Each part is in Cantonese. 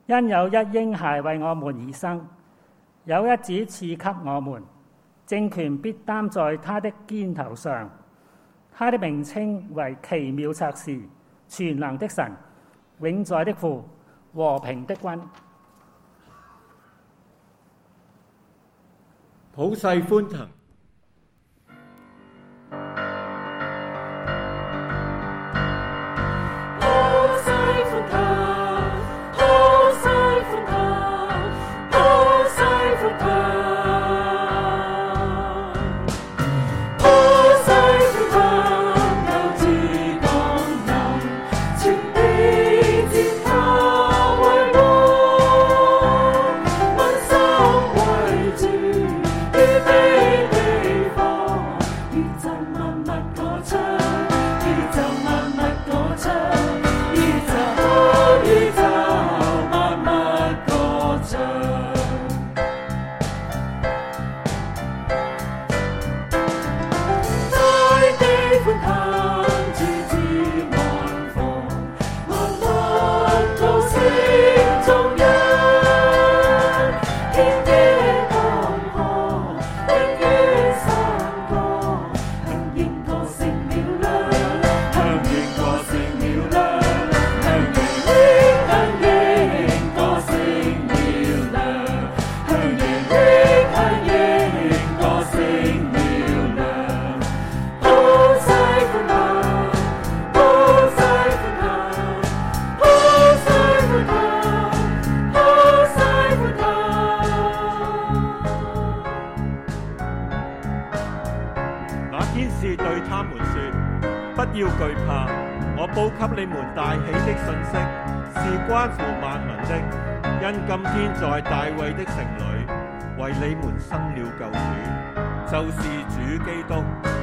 因有一嬰孩為我們而生，有一子賜給我們，政權必擔在他的肩頭上。他的名稱為奇妙策士、全能的神、永在的父、和平的君。 普世歡騰。 不要懼怕，我報給你們大喜的信息，是關乎萬民的。因今天在大衛的城裏，為你們生了救主，就是主基督。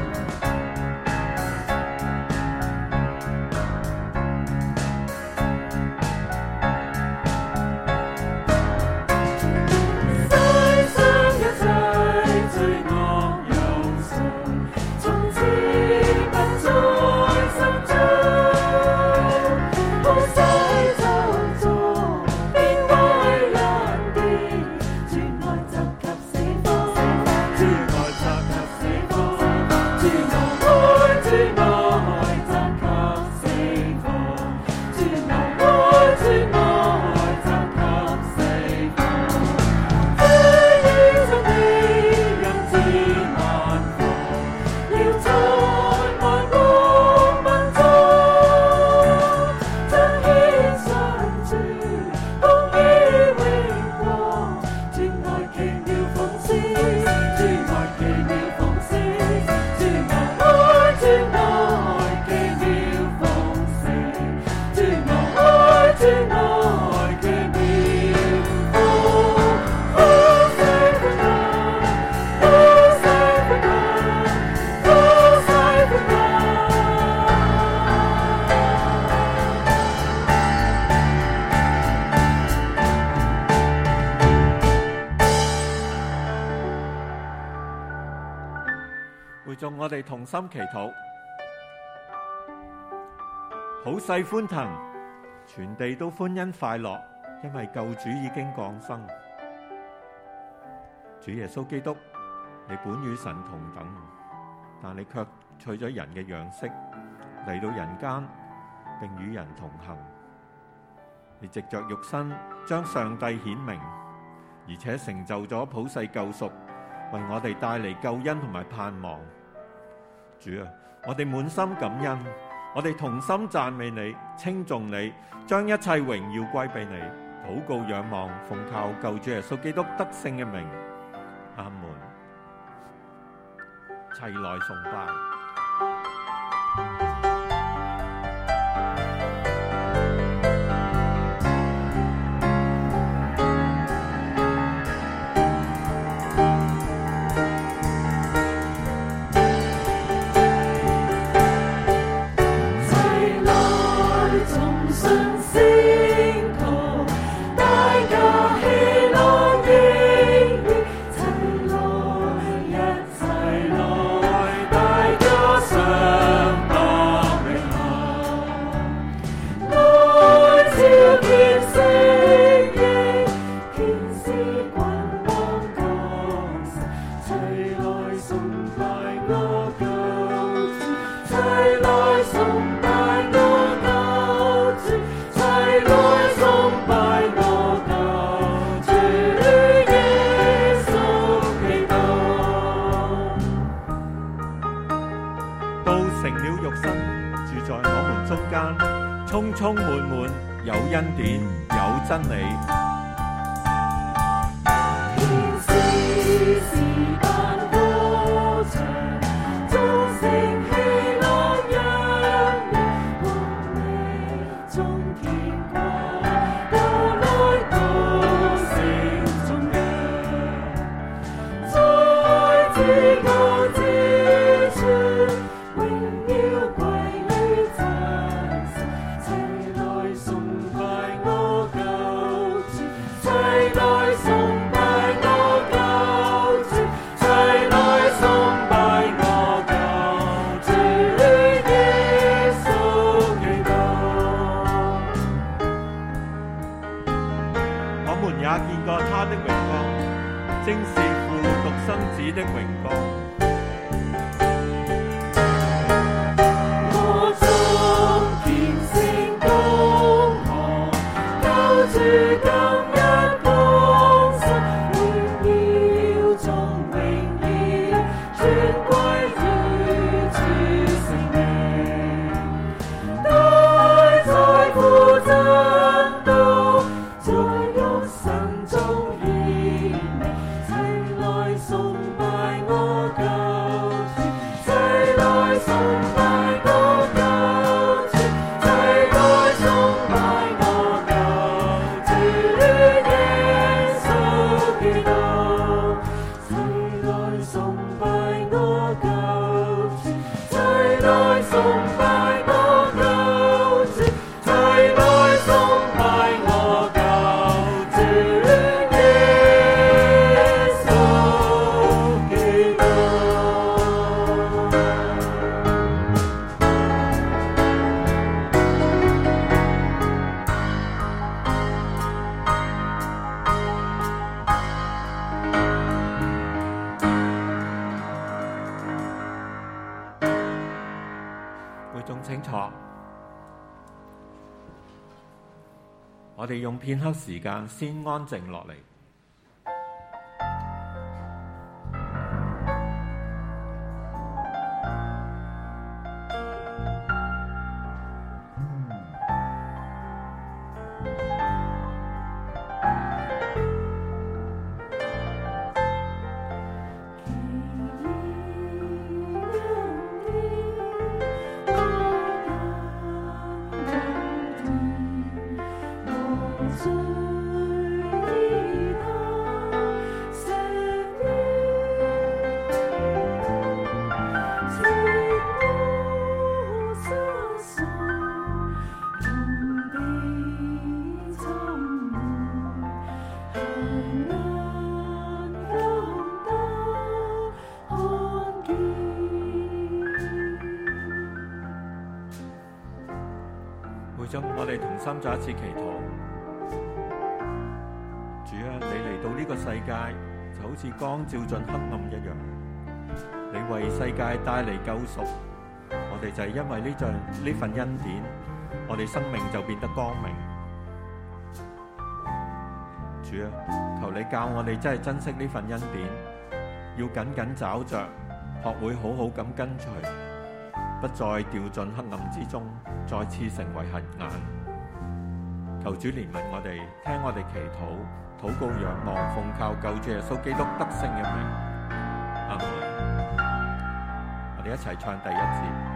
我哋同心祈禱，普世歡騰，全地都歡欣快樂，因為救主已經降生。主耶穌基督，你本與神同等，但你卻取咗人嘅樣式嚟到人間，並與人同行。你藉着肉身將上帝顯明，而且成就咗普世救贖，為我哋帶嚟救恩同埋盼望。主啊，我哋滿心感恩，我哋同心讚美你，稱頌你，將一切榮耀歸俾你。禱告仰望，奉靠救主耶穌基督得勝嘅名，阿門。齊來崇拜。 齊來，大家相伴。 肉身住在我們中間，充充滿滿有恩典有真理。 天使是班歌唱，眾聲喜樂洋洋，光明中天光，到來到城中央，在至高之處，榮耀歸於真神，齊來崇拜我救主，齊來崇拜我救主，齊來崇拜我救主耶穌基督。 我們也見過他的榮光，正是父獨生子的榮光。 我中見聖光芒，救主今日降生，榮耀中榮耀，尊貴於主聖名。待在父真道，在肉身中顯明，齊來崇拜我救主，齊來崇拜我救主，齊來崇拜我救主耶穌基督，齊來崇拜我救主，齊來崇拜我救主，齊來崇拜我救主耶穌基督。 會眾請坐，我哋用片刻時間先安靜落嚟。會眾，我哋同心再一次祈禱。主啊，你嚟到呢個世界就好似光照進黑暗一樣，你為世界帶嚟救贖，我哋就係因為呢份恩典，我哋生命就變得光明。主啊，求你教我哋真係珍惜呢份恩典，要緊緊抓着，學會好好咁跟隨，不再掉進黑暗之中，再次成為瞎眼。求主憐憫我哋，聽我哋祈禱，禱告仰望，奉靠救主耶穌基督得勝嘅名。阿門。我哋一齊唱第一節。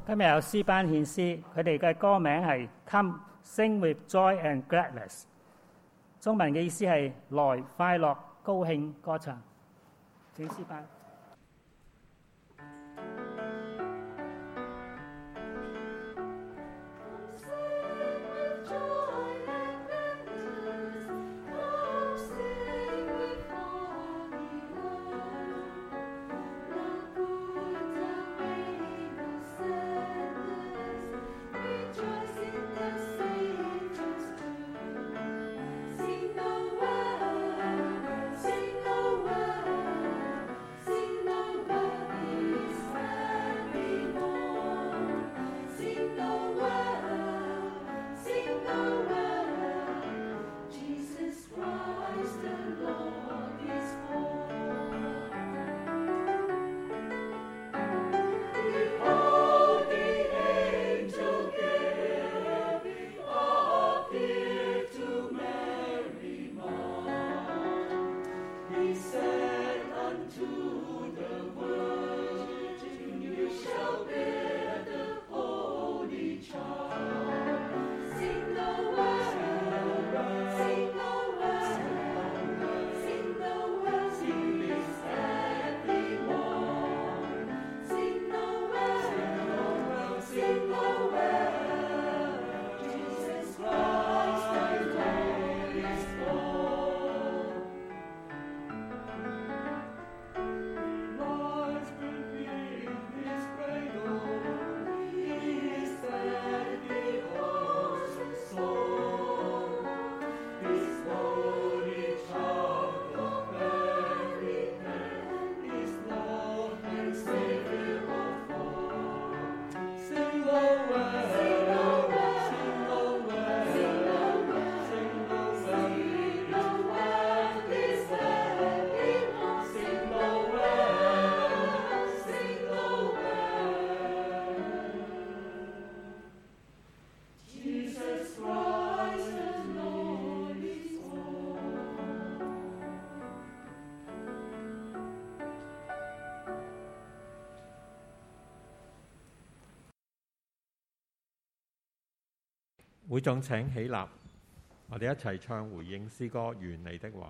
今日有詩班獻詩，佢哋嘅歌名係 Come Sing with Joy and Gladness， 中文嘅意思係來快樂高興歌唱。請詩班。 會眾請起立，我哋一齊唱回應詩歌《願你的話》。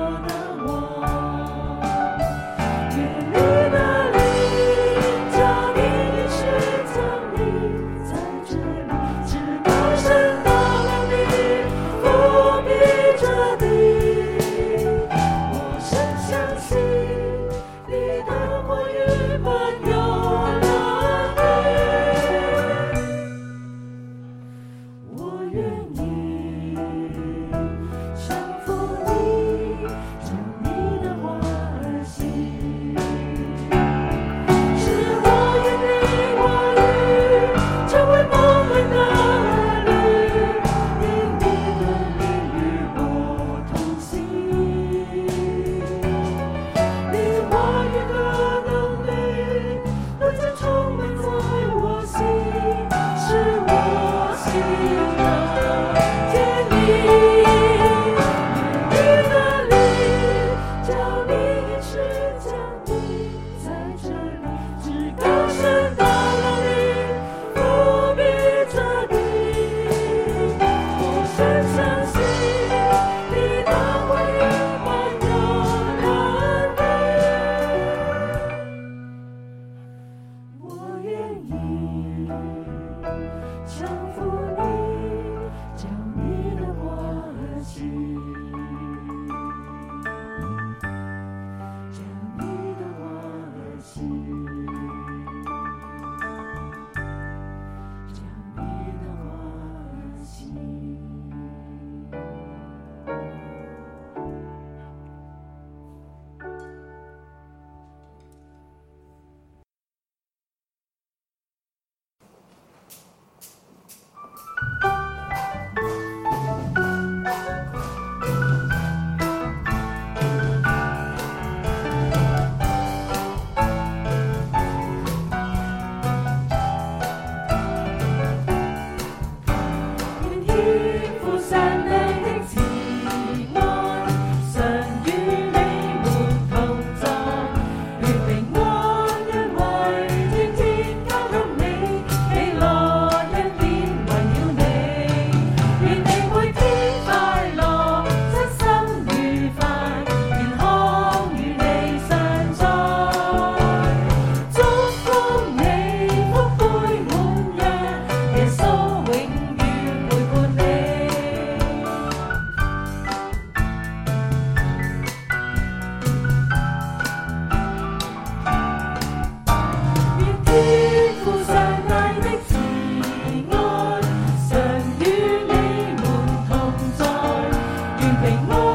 愿你的灵降平安。